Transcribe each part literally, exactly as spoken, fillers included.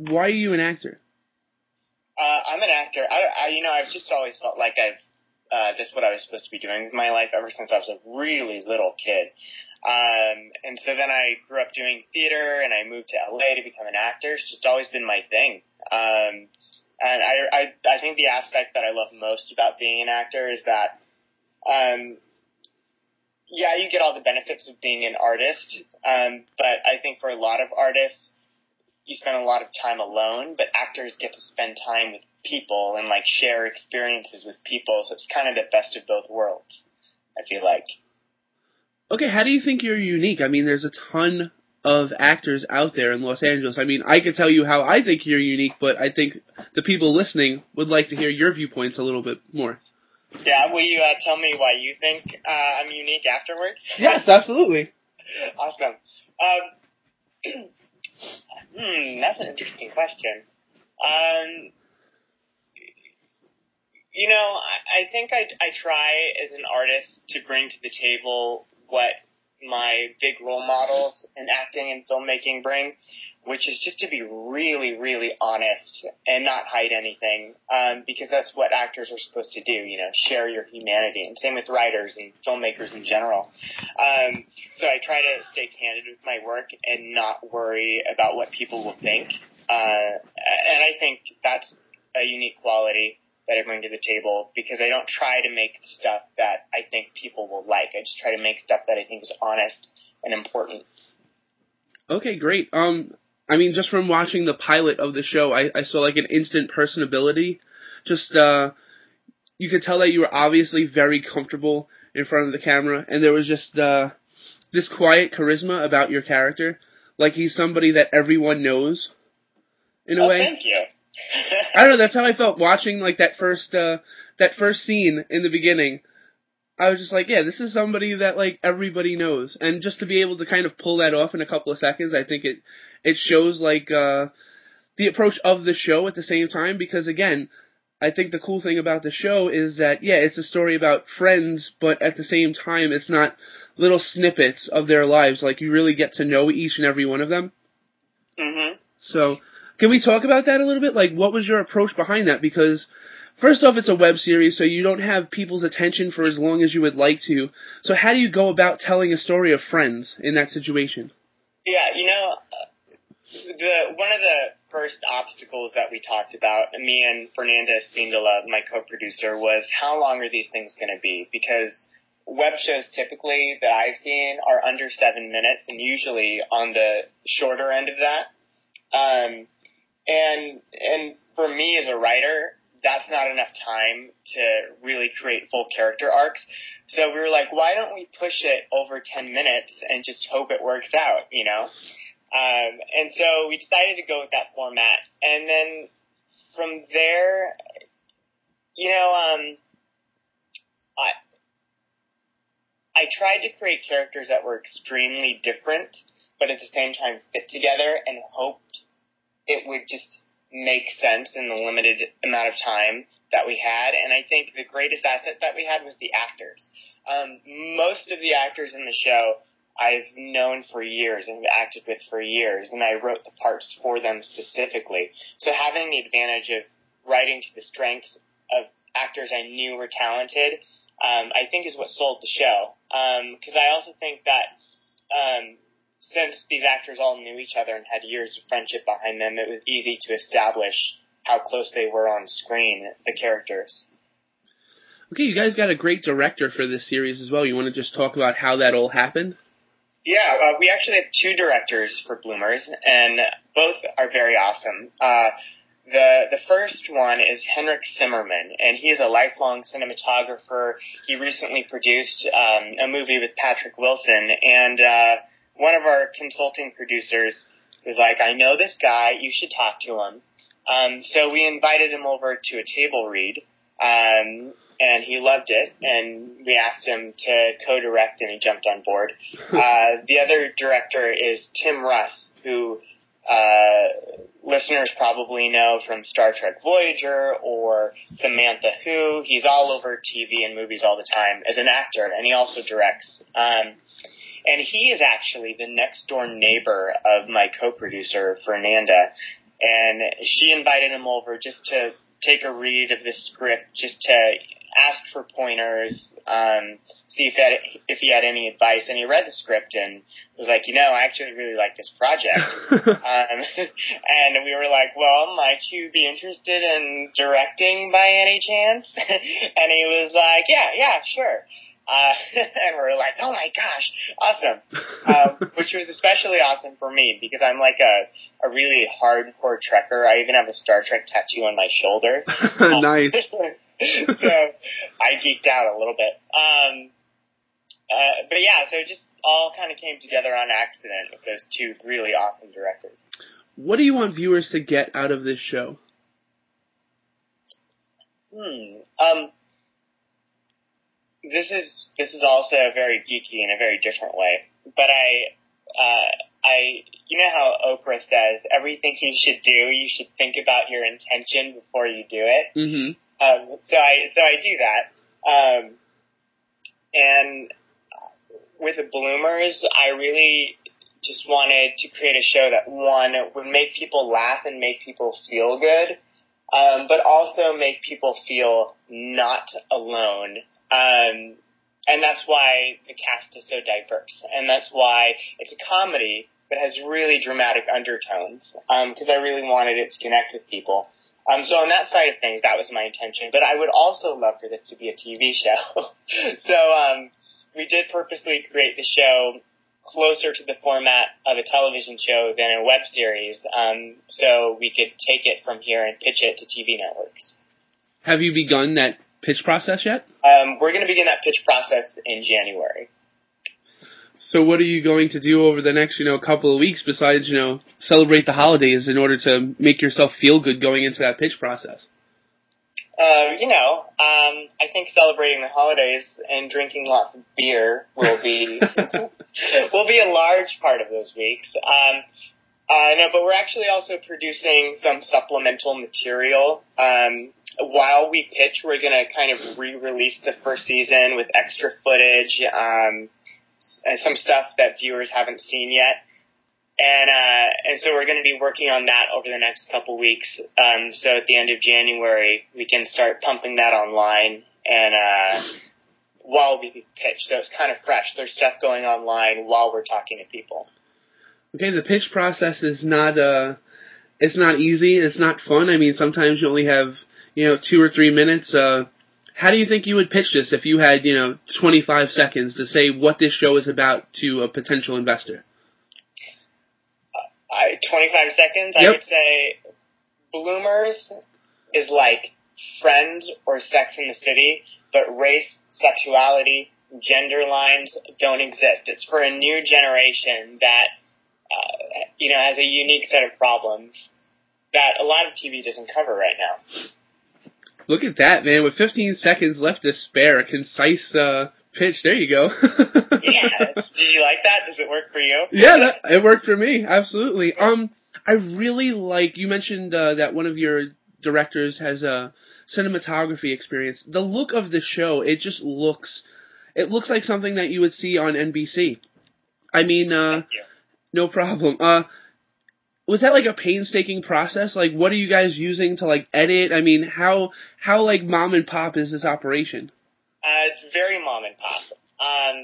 why are you an actor? Uh, I'm an actor. I, I, you know, I've just always felt like I've, uh, that's what I was supposed to be doing with my life ever since I was a really little kid. Um, and so then I grew up doing theater, and I moved to L A to become an actor. It's just always been my thing. Um, and I, I, I think the aspect that I love most about being an actor is that, um, yeah, you get all the benefits of being an artist, um, but I think for a lot of artists, you spend a lot of time alone, but actors get to spend time with people and, like, share experiences with people, so it's kind of the best of both worlds, I feel like. Okay, how do you think you're unique? I mean, there's a ton of actors out there in Los Angeles. I mean, I could tell you how I think you're unique, but I think the people listening would like to hear your viewpoints a little bit more. Yeah, will you uh, tell me why you think uh, I'm unique afterwards? Yes, absolutely. Awesome. Um, hmm, that's an interesting question. Um, you know, I, I think I, I try as an artist to bring to the table what my big role models in acting and filmmaking bring, which is just to be really, really honest and not hide anything, um, because that's what actors are supposed to do, you know, share your humanity, and same with writers and filmmakers in general. Um, so I try to stay candid with my work and not worry about what people will think, uh, and I think that's a unique quality that I bring to the table, because I don't try to make stuff that I think people will like. I just try to make stuff that I think is honest and important. Okay, great. Um, I mean, just from watching the pilot of the show, I, I saw like an instant personability. Just, uh, you could tell that you were obviously very comfortable in front of the camera, and there was just, uh, this quiet charisma about your character. Like he's somebody that everyone knows, in a oh, way. Thank you. I don't know, that's how I felt watching, like, that first, uh, that first scene in the beginning. I was just like, yeah, this is somebody that, like, everybody knows. And just to be able to kind of pull that off in a couple of seconds, I think it, it shows, like, uh, the approach of the show at the same time, because, again, I think the cool thing about the show is that, yeah, it's a story about friends, but at the same time, it's not little snippets of their lives. Like, you really get to know each and every one of them. Mm-hmm. So, can we talk about that a little bit? Like, what was your approach behind that? Because, first off, it's a web series, so you don't have people's attention for as long as you would like to. So how do you go about telling a story of friends in that situation? Yeah, you know, the one of the first obstacles that we talked about, me and Fernanda Spindola, my co-producer, was how long are these things going to be? Because web shows typically that I've seen are under seven minutes and usually on the shorter end of that. Um, and, and for me as a writer, that's not enough time to really create full character arcs. So we were like, why don't we push it over ten minutes and just hope it works out, you know? Um, and so we decided to go with that format. And then from there, you know, um, I, I tried to create characters that were extremely different, but at the same time fit together, and hoped it would just make sense in the limited amount of time that we had. And I think the greatest asset that we had was the actors. Um, most of the actors in the show I've known for years and have acted with for years, and I wrote the parts for them specifically. So having the advantage of writing to the strengths of actors I knew were talented, um, I think is what sold the show. Because um, I also think that um, since these actors all knew each other and had years of friendship behind them, it was easy to establish how close they were on screen, the characters. Okay, you guys got a great director for this series as well. You want to just talk about how that all happened? Yeah, uh, we actually have two directors for Bloomers, and both are very awesome. Uh, the the first one is Henrik Zimmerman, and he is a lifelong cinematographer. He recently produced um, a movie with Patrick Wilson, and uh, one of our consulting producers was like, I know this guy, you should talk to him. Um, so we invited him over to a table read, um, and he loved it, and we asked him to co-direct, and he jumped on board. Uh, the other director is Tim Russ, who uh, listeners probably know from Star Trek Voyager or Samantha Who. He's all over T V and movies all the time as an actor, and he also directs. Um, and he is actually the next-door neighbor of my co-producer, Fernanda. and she invited him over just to take a read of the script, just to ask for pointers, um, see if he, had, if he had any advice. And he read the script and was like, you know, I actually really like this project. um, and we were like, well, might you be interested in directing by any chance? And he was like, yeah, yeah, sure. Uh, and we were like, oh my gosh, awesome. Um, which was especially awesome for me because I'm like a, a really hardcore Trekker. I even have a Star Trek tattoo on my shoulder. Nice. So I geeked out a little bit. Um, uh, but yeah, so it just all kind of came together on accident with those two really awesome directors. What do you want viewers to get out of this show? Hmm. Um, this is, this is also very geeky in a very different way, but I, uh, I, you know how Oprah says, everything you should do, you should think about your intention before you do it. Mm-hmm. Um, so I, so I do that. Um, and with the Bloomers, I really just wanted to create a show that, one, would make people laugh and make people feel good, um, but also make people feel not alone. Um, and that's why the cast is so diverse. And that's why it's a comedy, but has really dramatic undertones, um, because I really wanted it to connect with people. Um, so on that side of things, that was my intention. But I would also love for this to be a T V show. so um, we did purposely create the show closer to the format of a television show than a web series, um, so we could take it from here and pitch it to T V networks. Have you begun that pitch process yet? Um, we're going to begin that pitch process in January. So what are you going to do over the next, you know, couple of weeks besides, you know, celebrate the holidays in order to make yourself feel good going into that pitch process? Uh, you know, um, I think celebrating the holidays and drinking lots of beer will be will be a large part of those weeks. Um, uh, no, but we're actually also producing some supplemental material. Um, while we pitch, we're going to kind of re-release the first season with extra footage, um, some stuff that viewers haven't seen yet. And, uh, and so we're going to be working on that over the next couple weeks. Um, so at the end of January, we can start pumping that online and, uh, while we pitch. So it's kind of fresh. There's stuff going online while we're talking to people. Okay, the pitch process is not, uh, it's not easy. It's not fun. I mean, sometimes you only have, you know, two or three minutes. Uh, how do you think you would pitch this if you had, you know, twenty-five seconds to say what this show is about to a potential investor? I, twenty-five seconds, yep. I would say Bloomers is like Friends or Sex in the City, but race, sexuality, gender lines don't exist. It's for a new generation that, uh, you know, has a unique set of problems that a lot of T V doesn't cover right now. Look at that, man. With fifteen seconds left to spare, a concise uh, pitch. There you go. Yeah. Did you like that? Does it work for you? Yeah, that, it worked for me. Absolutely. Um, I really like, you mentioned uh, that one of your directors has a cinematography experience. The look of the show, it just looks, it looks like something that you would see on N B C. I mean, uh, no problem. Uh, was that like a painstaking process? Like, what are you guys using to like edit? I mean, how, how like mom and pop is this operation? Uh, it's very mom and pop. Um,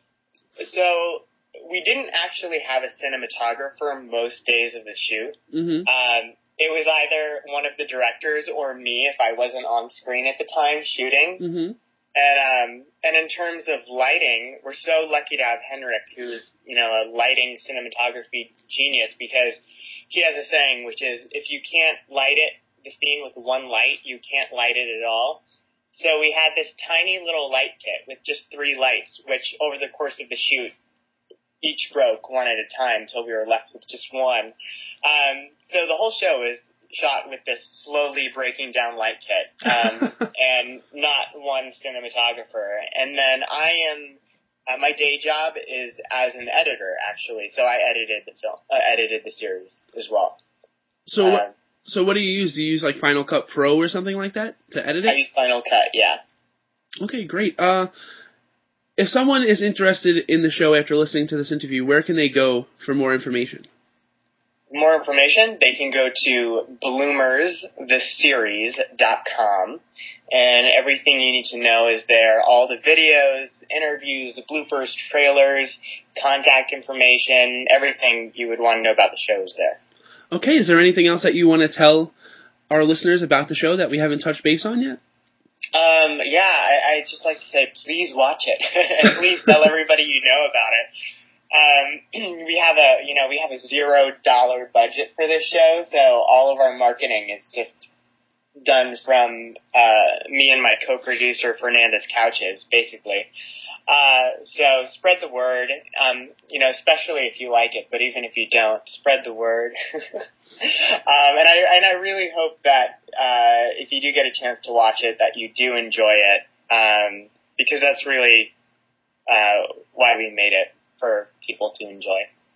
so we didn't actually have a cinematographer most days of the shoot. Mm-hmm. Um, it was either one of the directors or me if I wasn't on screen at the time shooting. Mm-hmm. And um, and in terms of lighting, we're so lucky to have Henrik, who's, you know, a lighting cinematography genius, because he has a saying, which is, if you can't light it, the scene with one light, you can't light it at all. So we had this tiny little light kit with just three lights, which over the course of the shoot, each broke one at a time until we were left with just one. Um, so the whole show is shot with this slowly breaking down light kit, um, and not one cinematographer. And then I am, uh, my day job is as an editor, actually. So I edited the film, uh, edited the series as well. So, uh, what, so what do you use? Do you use like Final Cut Pro or something like that to edit it? I use Final Cut, yeah. Okay, great. Uh, if someone is interested in the show after listening to this interview, where can they go for more information? more information, they can go to bloomers the series dot com, and everything you need to know is there. All the videos, interviews, bloopers, trailers, contact information, everything you would want to know about the show is there. Okay, is there anything else that you want to tell our listeners about the show that we haven't touched base on yet? Um, yeah, I, I'd just like to say, please watch it, and please tell everybody you know about it. Um, we have a, you know, we have a zero dollar budget for this show, so all of our marketing is just done from, uh, me and my co-producer, Fernandez Couches, basically. Uh, so spread the word, um, you know, especially if you like it, but even if you don't, spread the word. um, and I, and I really hope that, uh, if you do get a chance to watch it, that you do enjoy it, um, because that's really, uh, why we made it, for people to enjoy.